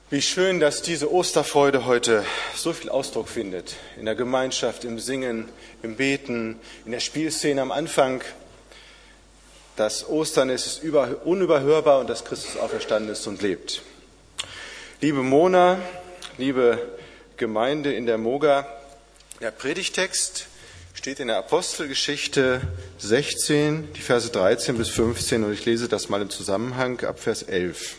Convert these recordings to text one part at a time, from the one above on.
Wie schön, dass diese Osterfreude heute so viel Ausdruck findet. In der Gemeinschaft, im Singen, im Beten, in der Spielszene am Anfang. Das Ostern ist unüberhörbar und dass Christus auferstanden ist und lebt. Liebe Mona, liebe Gemeinde in der Moga, der Predigtext steht in der Apostelgeschichte 16, die Verse 13 bis 15 und ich lese das mal im Zusammenhang ab Vers 11.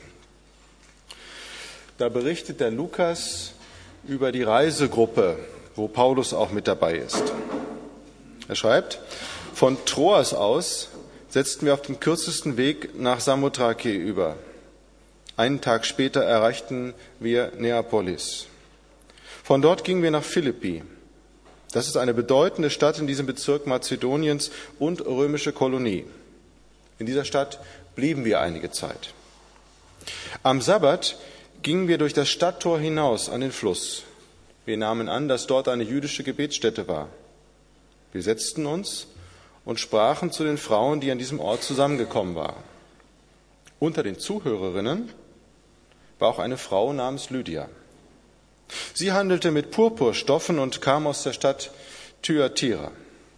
Da berichtet der Lukas über die Reisegruppe, wo Paulus auch mit dabei ist. Er schreibt, von Troas aus setzten wir auf dem kürzesten Weg nach Samothrake über. Einen Tag später erreichten wir Neapolis. Von dort gingen wir nach Philippi. Das ist eine bedeutende Stadt in diesem Bezirk Mazedoniens und römische Kolonie. In dieser Stadt blieben wir einige Zeit. Am Sabbat gingen wir durch das Stadttor hinaus an den Fluss. Wir nahmen an, dass dort eine jüdische Gebetsstätte war. Wir setzten uns und sprachen zu den Frauen, die an diesem Ort zusammengekommen waren. Unter den Zuhörerinnen war auch eine Frau namens Lydia. Sie handelte mit Purpurstoffen und kam aus der Stadt Thyatira.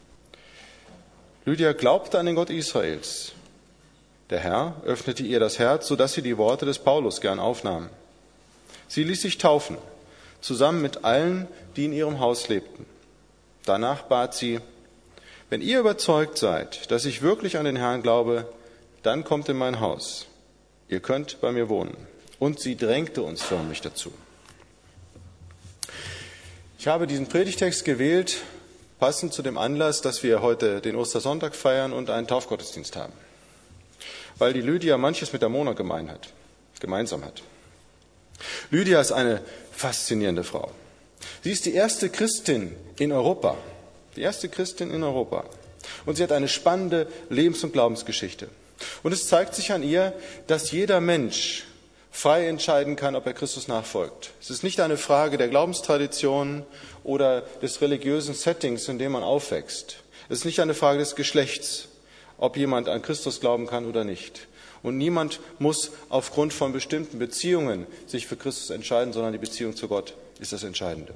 Lydia glaubte an den Gott Israels. Der Herr öffnete ihr das Herz, sodass sie die Worte des Paulus gern aufnahm. Sie ließ sich taufen, zusammen mit allen, die in ihrem Haus lebten. Danach bat sie, wenn ihr überzeugt seid, dass ich wirklich an den Herrn glaube, dann kommt in mein Haus. Ihr könnt bei mir wohnen. Und sie drängte uns förmlich dazu. Ich habe diesen Predigtext gewählt, passend zu dem Anlass, dass wir heute den Ostersonntag feiern und einen Taufgottesdienst haben. Weil die Lydia manches mit der Mona gemeinsam hat. Lydia ist eine faszinierende Frau. Sie ist die erste Christin in Europa. Die erste Christin in Europa. Und sie hat eine spannende Lebens- und Glaubensgeschichte. Und es zeigt sich an ihr, dass jeder Mensch frei entscheiden kann, ob er Christus nachfolgt. Es ist nicht eine Frage der Glaubenstradition oder des religiösen Settings, in dem man aufwächst. Es ist nicht eine Frage des Geschlechts, ob jemand an Christus glauben kann oder nicht. Und niemand muss aufgrund von bestimmten Beziehungen sich für Christus entscheiden, sondern die Beziehung zu Gott ist das Entscheidende.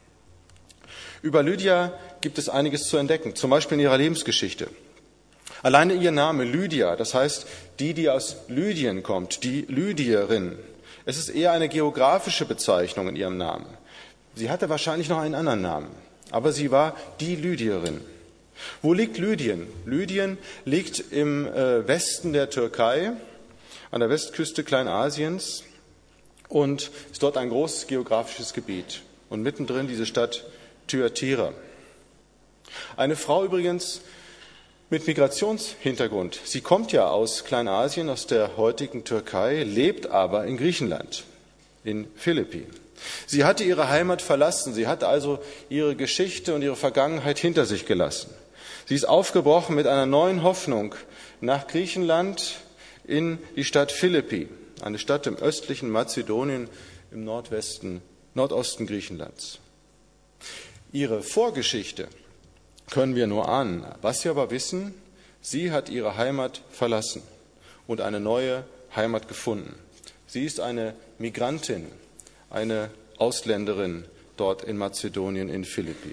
Über Lydia gibt es einiges zu entdecken, zum Beispiel in ihrer Lebensgeschichte. Alleine ihr Name Lydia, das heißt die aus Lydien kommt, die Lydierin. Es ist eher eine geografische Bezeichnung in ihrem Namen. Sie hatte wahrscheinlich noch einen anderen Namen, aber sie war die Lydierin. Wo liegt Lydien? Lydien liegt im Westen der Türkei, an der Westküste Kleinasiens und ist dort ein großes geografisches Gebiet. Und mittendrin diese Stadt Thyatira. Eine Frau übrigens mit Migrationshintergrund. Sie kommt ja aus Kleinasien, aus der heutigen Türkei, lebt aber in Griechenland, in Philippi. Sie hatte ihre Heimat verlassen, sie hatte also ihre Geschichte und ihre Vergangenheit hinter sich gelassen. Sie ist aufgebrochen mit einer neuen Hoffnung nach Griechenland in die Stadt Philippi, eine Stadt im östlichen Mazedonien im Nordosten Griechenlands. Ihre Vorgeschichte können wir nur ahnen. Was wir aber wissen, sie hat ihre Heimat verlassen und eine neue Heimat gefunden. Sie ist eine Migrantin, eine Ausländerin dort in Mazedonien, in Philippi.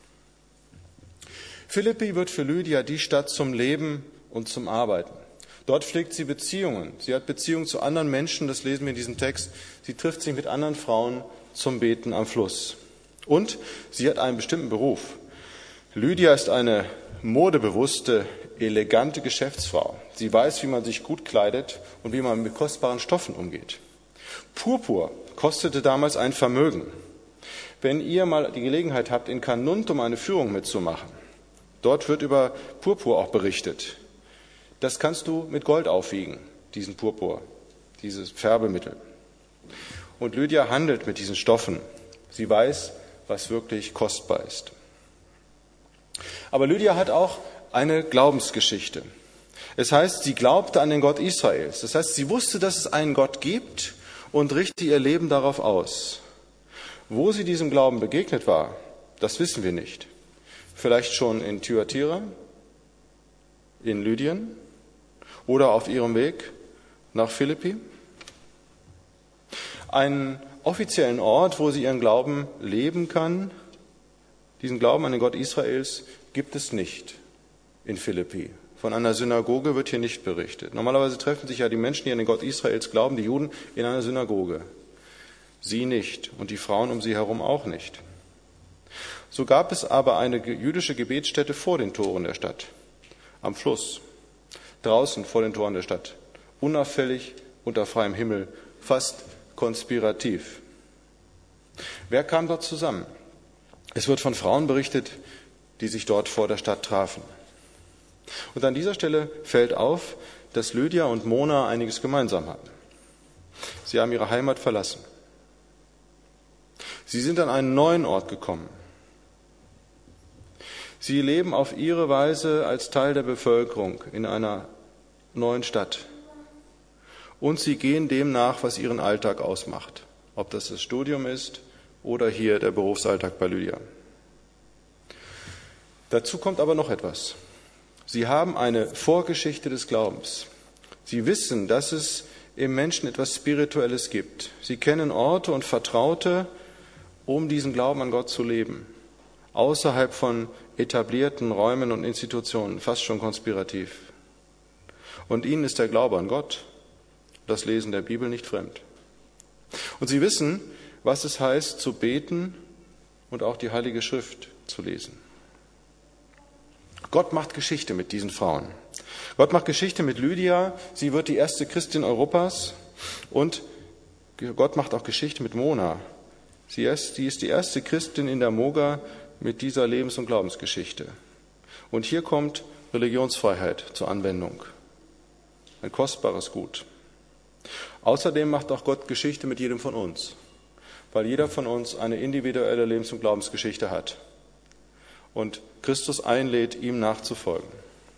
Philippi wird für Lydia die Stadt zum Leben und zum Arbeiten. Dort pflegt sie Beziehungen. Sie hat Beziehungen zu anderen Menschen, das lesen wir in diesem Text. Sie trifft sich mit anderen Frauen zum Beten am Fluss. Und sie hat einen bestimmten Beruf. Lydia ist eine modebewusste, elegante Geschäftsfrau. Sie weiß, wie man sich gut kleidet und wie man mit kostbaren Stoffen umgeht. Purpur kostete damals ein Vermögen. Wenn ihr mal die Gelegenheit habt, in Carnuntum eine Führung mitzumachen, dort wird über Purpur auch berichtet. Das kannst du mit Gold aufwiegen, diesen Purpur, dieses Färbemittel. Und Lydia handelt mit diesen Stoffen. Sie weiß, was wirklich kostbar ist. Aber Lydia hat auch eine Glaubensgeschichte. Es heißt, sie glaubte an den Gott Israels. Das heißt, sie wusste, dass es einen Gott gibt und richtete ihr Leben darauf aus. Wo sie diesem Glauben begegnet war, das wissen wir nicht. Vielleicht schon in Thyatira, in Lydien oder auf ihrem Weg nach Philippi. einen offiziellen Ort, wo sie ihren Glauben leben kann. Diesen Glauben an den Gott Israels gibt es nicht in Philippi. Von einer Synagoge wird hier nicht berichtet. Normalerweise treffen sich ja die Menschen, die an den Gott Israels glauben, die Juden, in einer Synagoge. Sie nicht und die Frauen um sie herum auch nicht. So gab es aber eine jüdische Gebetsstätte vor den Toren der Stadt, am Fluss, draußen vor den Toren der Stadt, unauffällig, unter freiem Himmel, fast konspirativ. Wer kam dort zusammen? Es wird von Frauen berichtet, die sich dort vor der Stadt trafen. Und an dieser Stelle fällt auf, dass Lydia und Mona einiges gemeinsam haben. Sie haben ihre Heimat verlassen. Sie sind an einen neuen Ort gekommen. Sie leben auf ihre Weise als Teil der Bevölkerung in einer neuen Stadt. Und sie gehen dem nach, was ihren Alltag ausmacht. Ob das das Studium ist oder hier der Berufsalltag bei Lydia. Dazu kommt aber noch etwas. Sie haben eine Vorgeschichte des Glaubens. Sie wissen, dass es im Menschen etwas Spirituelles gibt. Sie kennen Orte und Vertraute, um diesen Glauben an Gott zu leben. Außerhalb von etablierten Räumen und Institutionen, fast schon konspirativ. Und ihnen ist der Glaube an Gott, das Lesen der Bibel nicht fremd. Und sie wissen, was es heißt, zu beten und auch die Heilige Schrift zu lesen. Gott macht Geschichte mit diesen Frauen. Gott macht Geschichte mit Lydia. Sie wird die erste Christin Europas. Und Gott macht auch Geschichte mit Mona. Sie ist die erste Christin in der Moga mit dieser Lebens- und Glaubensgeschichte. Und hier kommt Religionsfreiheit zur Anwendung. Ein kostbares Gut. Außerdem macht auch Gott Geschichte mit jedem von uns, weil jeder von uns eine individuelle Lebens- und Glaubensgeschichte hat und Christus einlädt, ihm nachzufolgen.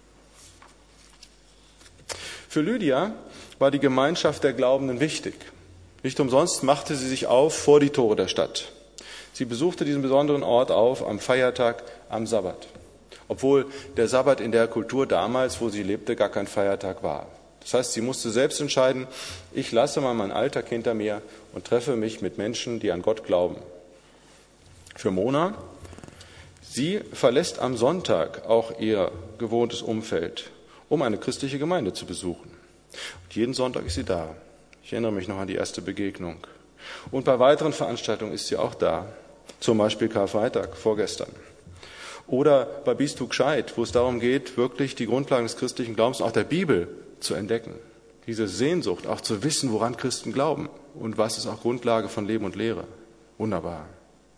Für Lydia war die Gemeinschaft der Glaubenden wichtig. Nicht umsonst machte sie sich auf vor die Tore der Stadt. Sie besuchte diesen besonderen Ort am Feiertag, am Sabbat. Obwohl der Sabbat in der Kultur damals, wo sie lebte, gar kein Feiertag war. Das heißt, sie musste selbst entscheiden, ich lasse mal meinen Alltag hinter mir und treffe mich mit Menschen, die an Gott glauben. Für Mona, sie verlässt am Sonntag auch ihr gewohntes Umfeld, um eine christliche Gemeinde zu besuchen. Und jeden Sonntag ist sie da. Ich erinnere mich noch an die erste Begegnung. Und bei weiteren Veranstaltungen ist sie auch da. Zum Beispiel Karfreitag, vorgestern. Oder bei Bist du gescheit, wo es darum geht, wirklich die Grundlagen des christlichen Glaubens, auch der Bibel, zu entdecken. Diese Sehnsucht, auch zu wissen, woran Christen glauben und was ist auch Grundlage von Leben und Lehre. Wunderbar.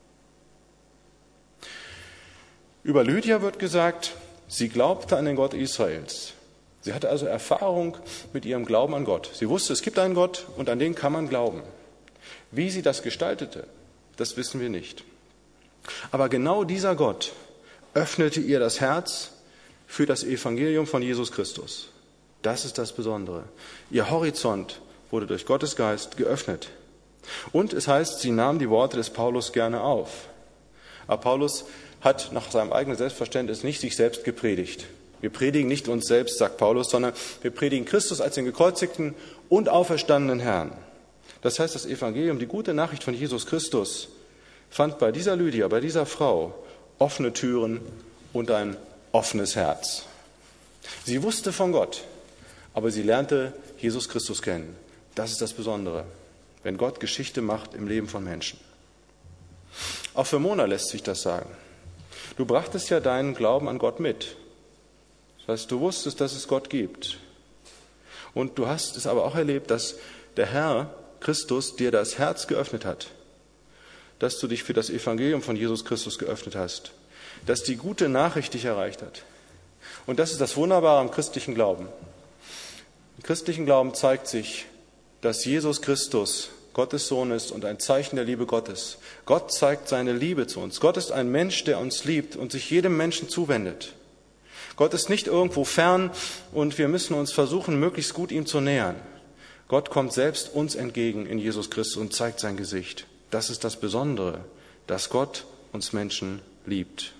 Über Lydia wird gesagt, sie glaubte an den Gott Israels. Sie hatte also Erfahrung mit ihrem Glauben an Gott. Sie wusste, es gibt einen Gott und an den kann man glauben. Wie sie das gestaltete, das wissen wir nicht. Aber genau dieser Gott öffnete ihr das Herz für das Evangelium von Jesus Christus. Das ist das Besondere. Ihr Horizont wurde durch Gottes Geist geöffnet. Und es heißt, sie nahm die Worte des Paulus gerne auf. Aber Paulus hat nach seinem eigenen Selbstverständnis nicht sich selbst gepredigt. Wir predigen nicht uns selbst, sagt Paulus, sondern wir predigen Christus als den gekreuzigten und auferstandenen Herrn. Das heißt, das Evangelium, die gute Nachricht von Jesus Christus, fand bei dieser Lydia, bei dieser Frau offene Türen und ein offenes Herz. Sie wusste von Gott, aber sie lernte Jesus Christus kennen. Das ist das Besondere, wenn Gott Geschichte macht im Leben von Menschen. Auch für Mona lässt sich das sagen. Du brachtest ja deinen Glauben an Gott mit. Das heißt, du wusstest, dass es Gott gibt. Und du hast es aber auch erlebt, dass der Herr Christus dir das Herz geöffnet hat, dass du dich für das Evangelium von Jesus Christus geöffnet hast, dass die gute Nachricht dich erreicht hat. Und das ist das Wunderbare am christlichen Glauben. Im christlichen Glauben zeigt sich, dass Jesus Christus Gottes Sohn ist und ein Zeichen der Liebe Gottes. Gott zeigt seine Liebe zu uns. Gott ist ein Mensch, der uns liebt und sich jedem Menschen zuwendet. Gott ist nicht irgendwo fern und wir müssen uns versuchen, möglichst gut ihm zu nähern. Gott kommt selbst uns entgegen in Jesus Christus und zeigt sein Gesicht. Das ist das Besondere, dass Gott uns Menschen liebt.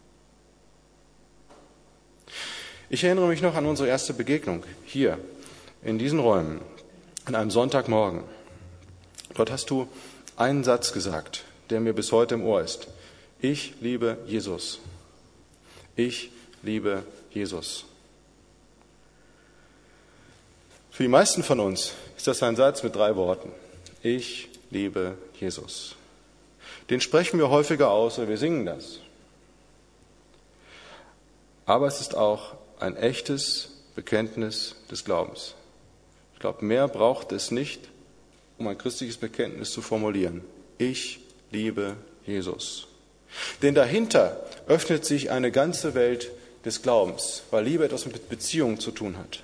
Ich erinnere mich noch an unsere erste Begegnung hier in diesen Räumen an einem Sonntagmorgen. Dort hast du einen Satz gesagt, der mir bis heute im Ohr ist. Ich liebe Jesus. Ich liebe Jesus. Für die meisten von uns ist das ein Satz mit 3 Worten. Ich liebe Jesus. Den sprechen wir häufiger aus oder wir singen das. Aber es ist auch ein echtes Bekenntnis des Glaubens. Ich glaube, mehr braucht es nicht, um ein christliches Bekenntnis zu formulieren. Ich liebe Jesus. Denn dahinter öffnet sich eine ganze Welt des Glaubens, weil Liebe etwas mit Beziehungen zu tun hat.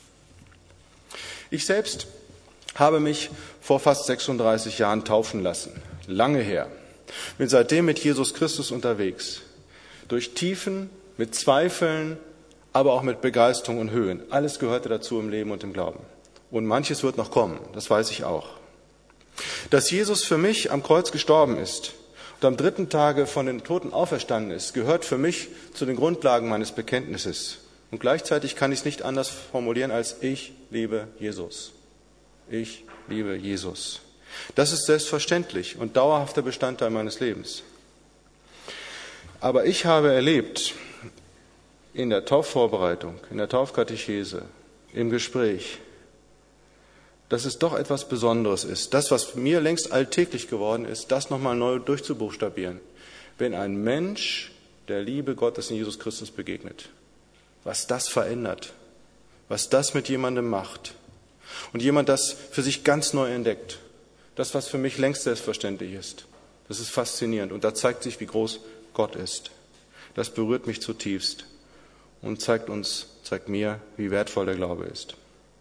Ich selbst habe mich vor fast 36 Jahren taufen lassen. Lange her. Bin seitdem mit Jesus Christus unterwegs. Durch Tiefen, mit Zweifeln, aber auch mit Begeisterung und Höhen. Alles gehörte dazu im Leben und im Glauben. Und manches wird noch kommen, das weiß ich auch. Dass Jesus für mich am Kreuz gestorben ist und am 3. Tage von den Toten auferstanden ist, gehört für mich zu den Grundlagen meines Bekenntnisses. Und gleichzeitig kann ich es nicht anders formulieren als ich liebe Jesus. Ich liebe Jesus. Das ist selbstverständlich und dauerhafter Bestandteil meines Lebens. Aber ich habe erlebt, in der Taufvorbereitung, in der Taufkatechese, im Gespräch, dass es doch etwas Besonderes ist. Das, was mir längst alltäglich geworden ist, das nochmal neu durchzubuchstabieren. Wenn ein Mensch der Liebe Gottes in Jesus Christus begegnet, was das verändert, was das mit jemandem macht und jemand das für sich ganz neu entdeckt, das, was für mich längst selbstverständlich ist, das ist faszinierend und da zeigt sich, wie groß Gott ist. Das berührt mich zutiefst und zeigt mir, wie wertvoll der Glaube ist.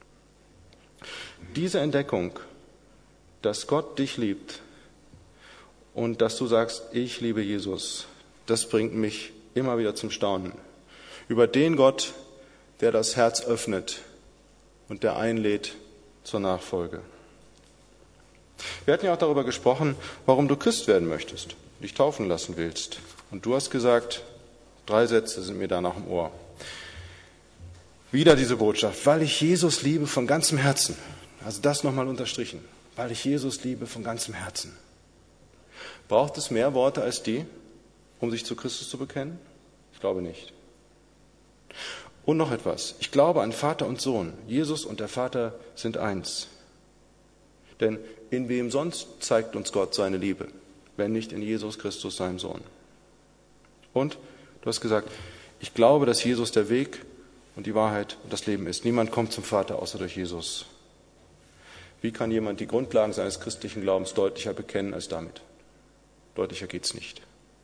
Diese Entdeckung, dass Gott dich liebt und dass du sagst, ich liebe Jesus, das bringt mich immer wieder zum Staunen über den Gott, der das Herz öffnet und der einlädt zur Nachfolge. Wir hatten ja auch darüber gesprochen, warum du Christ werden möchtest, dich taufen lassen willst. Und du hast gesagt, 3 Sätze sind mir da nach dem Ohr. Wieder diese Botschaft, weil ich Jesus liebe von ganzem Herzen. Also das nochmal unterstrichen, weil ich Jesus liebe von ganzem Herzen. Braucht es mehr Worte als die, um sich zu Christus zu bekennen? Ich glaube nicht. Und noch etwas, ich glaube an Vater und Sohn. Jesus und der Vater sind eins. Denn in wem sonst zeigt uns Gott seine Liebe, wenn nicht in Jesus Christus, seinem Sohn. Und du hast gesagt, ich glaube, dass Jesus der Weg und die Wahrheit und das Leben ist. Niemand kommt zum Vater außer durch Jesus. Wie kann jemand die Grundlagen seines christlichen Glaubens deutlicher bekennen als damit? Deutlicher geht's nicht.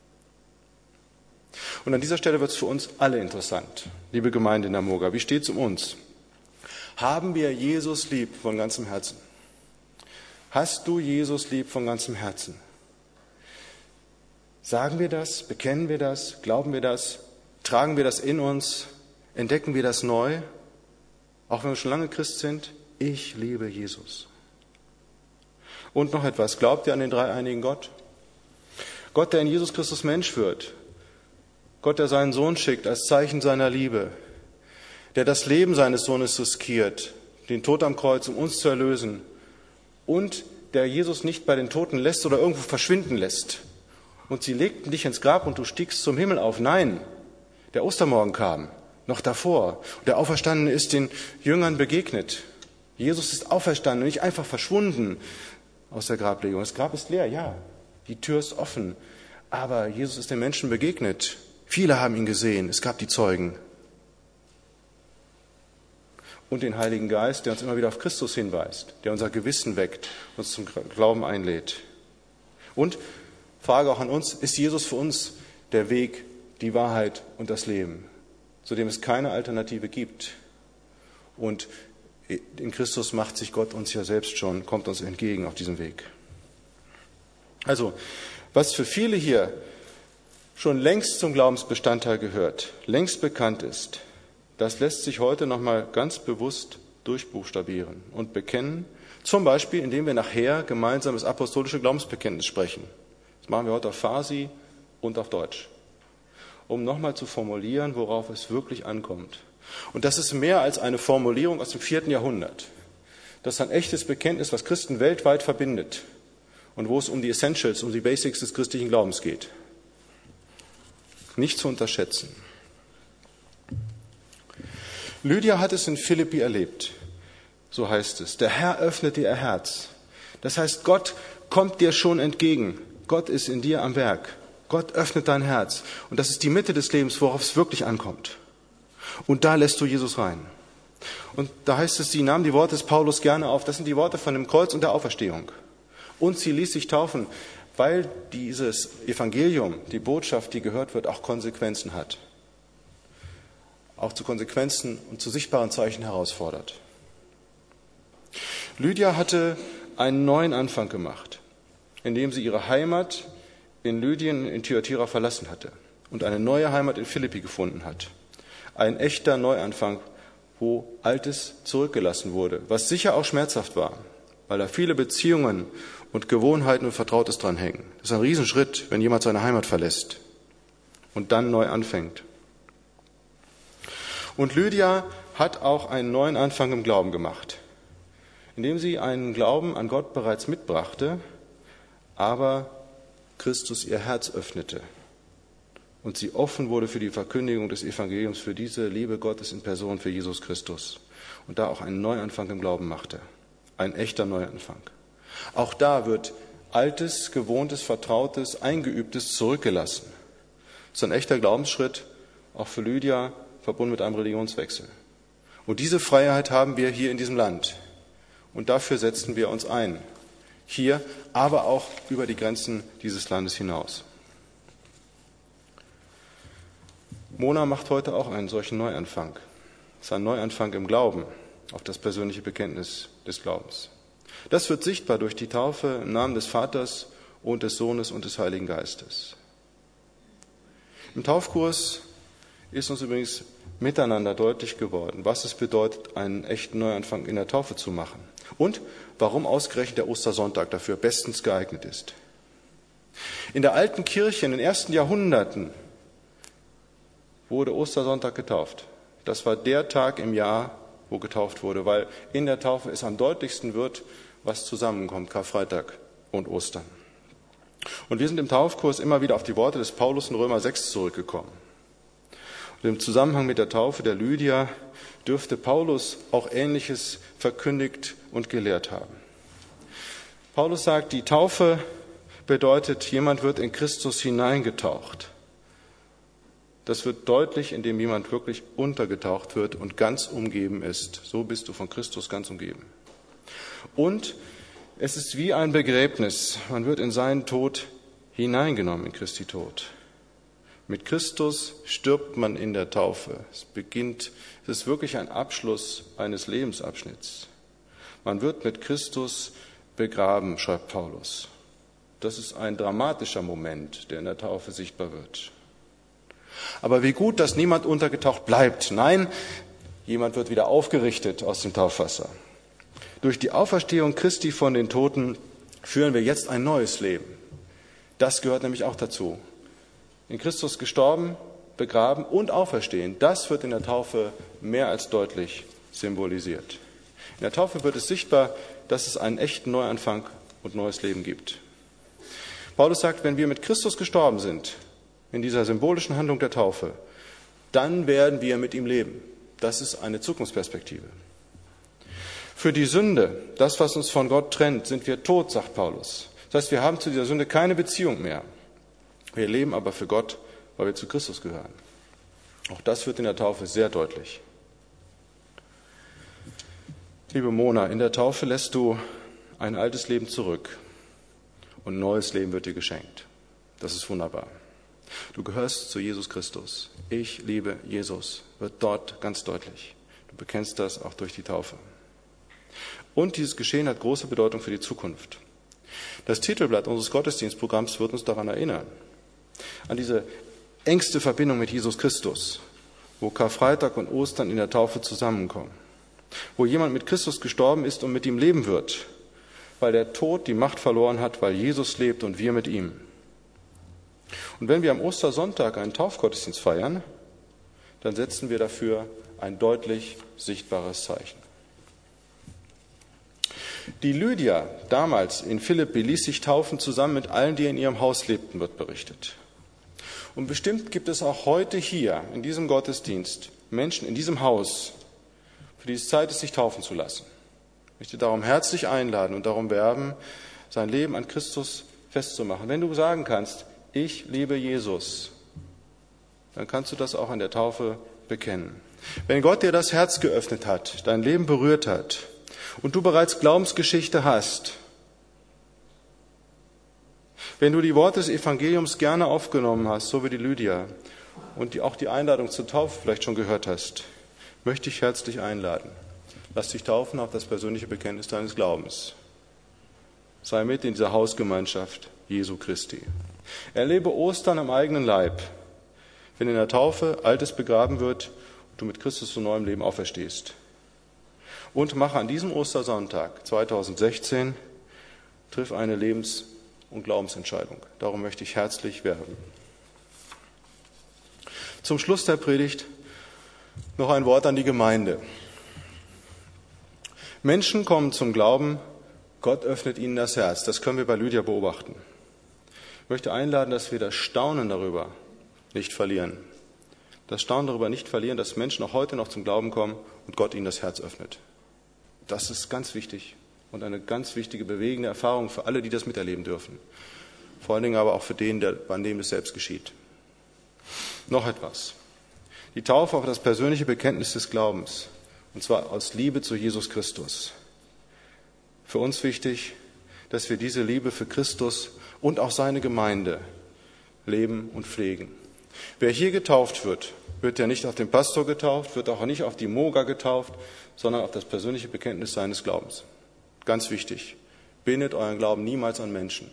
Und an dieser Stelle wird es für uns alle interessant, liebe Gemeinde in Namoga. Wie steht es um uns? Haben wir Jesus lieb von ganzem Herzen? Hast du Jesus lieb von ganzem Herzen? Sagen wir das? Bekennen wir das? Glauben wir das? Tragen wir das in uns? Entdecken wir das neu? Auch wenn wir schon lange Christ sind? Ich liebe Jesus. Und noch etwas. Glaubt ihr an den dreieinigen Gott? Gott, der in Jesus Christus Mensch wird. Gott, der seinen Sohn schickt als Zeichen seiner Liebe. Der das Leben seines Sohnes riskiert, den Tod am Kreuz, um uns zu erlösen. Und der Jesus nicht bei den Toten lässt oder irgendwo verschwinden lässt. Und sie legten dich ins Grab und du stiegst zum Himmel auf. Nein, der Ostermorgen kam, noch davor. Und der Auferstandene ist den Jüngern begegnet. Jesus ist auferstanden und nicht einfach verschwunden aus der Grablegung. Das Grab ist leer, ja, die Tür ist offen. Aber Jesus ist den Menschen begegnet. Viele haben ihn gesehen, es gab die Zeugen. Und den Heiligen Geist, der uns immer wieder auf Christus hinweist, der unser Gewissen weckt, uns zum Glauben einlädt. Und, Frage auch an uns, ist Jesus für uns der Weg, die Wahrheit und das Leben, zu dem es keine Alternative gibt? Und in Christus macht sich Gott uns ja selbst schon, kommt uns entgegen auf diesem Weg. Also, was für viele hier schon längst zum Glaubensbestandteil gehört, längst bekannt ist, das lässt sich heute nochmal ganz bewusst durchbuchstabieren und bekennen, zum Beispiel, indem wir nachher gemeinsam das apostolische Glaubensbekenntnis sprechen. Das machen wir heute auf Farsi und auf Deutsch, um nochmal zu formulieren, worauf es wirklich ankommt. Und das ist mehr als eine Formulierung aus dem 4. Jahrhundert. Das ist ein echtes Bekenntnis, was Christen weltweit verbindet. und wo es um die Essentials, um die Basics des christlichen Glaubens geht. Nicht zu unterschätzen. Lydia hat es in Philippi erlebt. So heißt es. Der Herr öffnete ihr Herz. Das heißt, Gott kommt dir schon entgegen. Gott ist in dir am Werk. Gott öffnet dein Herz. Und das ist die Mitte des Lebens, worauf es wirklich ankommt. Und da lässt du Jesus rein. Und da heißt es, sie nahm die Worte des Paulus gerne auf. Das sind die Worte von dem Kreuz und der Auferstehung. Und sie ließ sich taufen, weil dieses Evangelium, die Botschaft, die gehört wird, auch Konsequenzen hat. Auch zu Konsequenzen und zu sichtbaren Zeichen herausfordert. Lydia hatte einen neuen Anfang gemacht, indem sie ihre Heimat in Lydien in Thyatira verlassen hatte und eine neue Heimat in Philippi gefunden hat. Ein echter Neuanfang, wo Altes zurückgelassen wurde, was sicher auch schmerzhaft war, weil da viele Beziehungen und Gewohnheiten und Vertrautes dran hängen. Das ist ein Riesenschritt, wenn jemand seine Heimat verlässt und dann neu anfängt. Und Lydia hat auch einen neuen Anfang im Glauben gemacht, indem sie einen Glauben an Gott bereits mitbrachte, aber Christus ihr Herz öffnete und sie offen wurde für die Verkündigung des Evangeliums, für diese Liebe Gottes in Person, für Jesus Christus. Und da auch einen Neuanfang im Glauben machte. Ein echter Neuanfang. Auch da wird Altes, Gewohntes, Vertrautes, Eingeübtes zurückgelassen. Das ist ein echter Glaubensschritt, auch für Lydia, verbunden mit einem Religionswechsel. Und diese Freiheit haben wir hier in diesem Land. Und dafür setzen wir uns ein. Hier, aber auch über die Grenzen dieses Landes hinaus. Mona macht heute auch einen solchen Neuanfang. Es ist ein Neuanfang im Glauben, auf das persönliche Bekenntnis des Glaubens. Das wird sichtbar durch die Taufe im Namen des Vaters und des Sohnes und des Heiligen Geistes. Im Taufkurs ist uns übrigens miteinander deutlich geworden, was es bedeutet, einen echten Neuanfang in der Taufe zu machen und warum ausgerechnet der Ostersonntag dafür bestens geeignet ist. In der alten Kirche in den ersten Jahrhunderten wurde Ostersonntag getauft. Das war der Tag im Jahr, wo getauft wurde, weil in der Taufe es am deutlichsten wird, was zusammenkommt, Karfreitag und Ostern. Und wir sind im Taufkurs immer wieder auf die Worte des Paulus in Römer 6 zurückgekommen. Und im Zusammenhang mit der Taufe der Lydia dürfte Paulus auch Ähnliches verkündigt und gelehrt haben. Paulus sagt, die Taufe bedeutet, jemand wird in Christus hineingetaucht. Das wird deutlich, indem jemand wirklich untergetaucht wird und ganz umgeben ist. So bist du von Christus ganz umgeben. Und es ist wie ein Begräbnis. Man wird in seinen Tod hineingenommen, in Christi Tod. Mit Christus stirbt man in der Taufe. Es ist wirklich ein Abschluss eines Lebensabschnitts. Man wird mit Christus begraben, schreibt Paulus. Das ist ein dramatischer Moment, der in der Taufe sichtbar wird. Aber wie gut, dass niemand untergetaucht bleibt. Nein, jemand wird wieder aufgerichtet aus dem Taufwasser. Durch die Auferstehung Christi von den Toten führen wir jetzt ein neues Leben. Das gehört nämlich auch dazu. In Christus gestorben, begraben und auferstehen, das wird in der Taufe mehr als deutlich symbolisiert. In der Taufe wird es sichtbar, dass es einen echten Neuanfang und neues Leben gibt. Paulus sagt, wenn wir mit Christus gestorben sind, in dieser symbolischen Handlung der Taufe, dann werden wir mit ihm leben. Das ist eine Zukunftsperspektive. Für die Sünde, das, was uns von Gott trennt, sind wir tot, sagt Paulus. Das heißt, wir haben zu dieser Sünde keine Beziehung mehr. Wir leben aber für Gott, weil wir zu Christus gehören. Auch das wird in der Taufe sehr deutlich. Liebe Mona, in der Taufe lässt du ein altes Leben zurück und ein neues Leben wird dir geschenkt. Das ist wunderbar. Du gehörst zu Jesus Christus. Ich liebe Jesus, wird dort ganz deutlich. Du bekennst das auch durch die Taufe. Und dieses Geschehen hat große Bedeutung für die Zukunft. Das Titelblatt unseres Gottesdienstprogramms wird uns daran erinnern. An diese engste Verbindung mit Jesus Christus, wo Karfreitag und Ostern in der Taufe zusammenkommen. Wo jemand mit Christus gestorben ist und mit ihm leben wird, weil der Tod die Macht verloren hat, weil Jesus lebt und wir mit ihm. Und wenn wir am Ostersonntag einen Taufgottesdienst feiern, dann setzen wir dafür ein deutlich sichtbares Zeichen. Die Lydia damals in Philippi ließ sich taufen zusammen mit allen, die in ihrem Haus lebten, wird berichtet. Und bestimmt gibt es auch heute hier in diesem Gottesdienst Menschen in diesem Haus, für die es Zeit ist, sich taufen zu lassen. Ich möchte darum herzlich einladen und darum werben, sein Leben an Christus festzumachen. Wenn du sagen kannst, ich liebe Jesus, dann kannst du das auch an der Taufe bekennen. Wenn Gott dir das Herz geöffnet hat, dein Leben berührt hat und du bereits Glaubensgeschichte hast, wenn du die Worte des Evangeliums gerne aufgenommen hast, so wie die Lydia, und auch die Einladung zur Taufe vielleicht schon gehört hast, möchte ich herzlich einladen. Lass dich taufen auf das persönliche Bekenntnis deines Glaubens. Sei mit in dieser Hausgemeinschaft Jesu Christi. Erlebe Ostern am eigenen Leib, wenn in der Taufe Altes begraben wird und du mit Christus zu neuem Leben auferstehst. Und mache an diesem Ostersonntag 2016, triff eine Lebens- und Glaubensentscheidung. Darum möchte ich herzlich werben. Zum Schluss der Predigt noch ein Wort an die Gemeinde. Menschen kommen zum Glauben, Gott öffnet ihnen das Herz. Das können wir bei Lydia beobachten. Ich möchte einladen, dass wir das Staunen darüber nicht verlieren. Das Staunen darüber nicht verlieren, dass Menschen auch heute noch zum Glauben kommen und Gott ihnen das Herz öffnet. Das ist ganz wichtig und eine ganz wichtige, bewegende Erfahrung für alle, die das miterleben dürfen. Vor allen Dingen aber auch für den, an dem es selbst geschieht. Noch etwas. Die Taufe auf das persönliche Bekenntnis des Glaubens, und zwar aus Liebe zu Jesus Christus. Für uns wichtig, dass wir diese Liebe für Christus und auch seine Gemeinde leben und pflegen. Wer hier getauft wird, wird ja nicht auf den Pastor getauft, wird auch nicht auf die Moga getauft, sondern auf das persönliche Bekenntnis seines Glaubens. Ganz wichtig, bindet euren Glauben niemals an Menschen.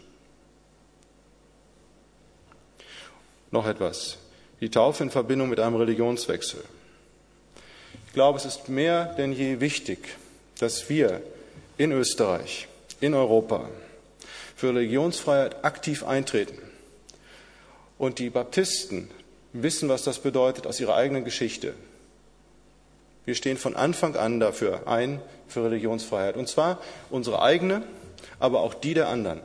Noch etwas, die Taufe in Verbindung mit einem Religionswechsel. Ich glaube, es ist mehr denn je wichtig, dass wir in Österreich, in Europa, für Religionsfreiheit aktiv eintreten. Und die Baptisten wissen, was das bedeutet aus ihrer eigenen Geschichte. Wir stehen von Anfang an dafür ein, für Religionsfreiheit. Und zwar unsere eigene, aber auch die der anderen.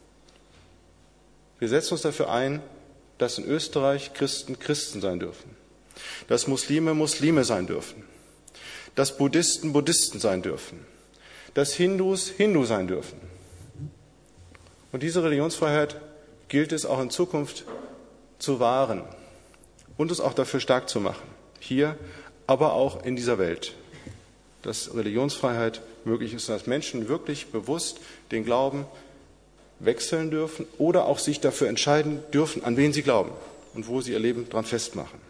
Wir setzen uns dafür ein, dass in Österreich Christen Christen sein dürfen, dass Muslime Muslime sein dürfen, dass Buddhisten Buddhisten sein dürfen, dass Hindus Hindu sein dürfen. Und diese Religionsfreiheit gilt es auch in Zukunft zu wahren und es auch dafür stark zu machen, hier, aber auch in dieser Welt, dass Religionsfreiheit möglich ist und dass Menschen wirklich bewusst den Glauben wechseln dürfen oder auch sich dafür entscheiden dürfen, an wen sie glauben und wo sie ihr Leben dran festmachen.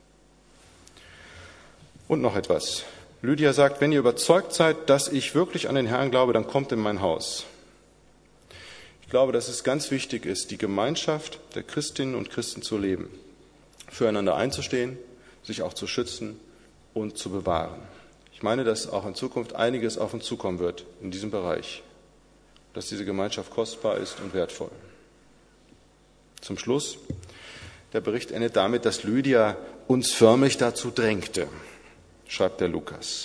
Und noch etwas. Lydia sagt, wenn ihr überzeugt seid, dass ich wirklich an den Herrn glaube, dann kommt in mein Haus. Ich glaube, dass es ganz wichtig ist, die Gemeinschaft der Christinnen und Christen zu leben, füreinander einzustehen, sich auch zu schützen und zu bewahren. Ich meine, dass auch in Zukunft einiges auf uns zukommen wird in diesem Bereich, dass diese Gemeinschaft kostbar ist und wertvoll. Zum Schluss, der Bericht endet damit, dass Lydia uns förmlich dazu drängte, schreibt der Lukas.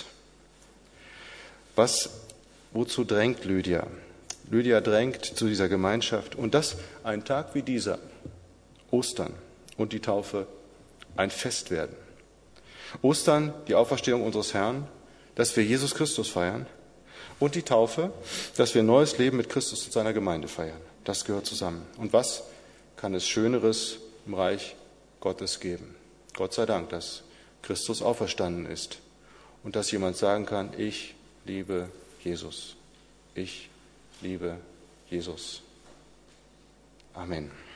Wozu drängt Lydia? Lydia drängt zu dieser Gemeinschaft und dass ein Tag wie dieser, Ostern und die Taufe, ein Fest werden. Ostern, die Auferstehung unseres Herrn, dass wir Jesus Christus feiern und die Taufe, dass wir ein neues Leben mit Christus und seiner Gemeinde feiern. Das gehört zusammen. Und was kann es Schöneres im Reich Gottes geben? Gott sei Dank, dass Christus auferstanden ist und dass jemand sagen kann, ich liebe Jesus. Ich liebe Jesus. Amen.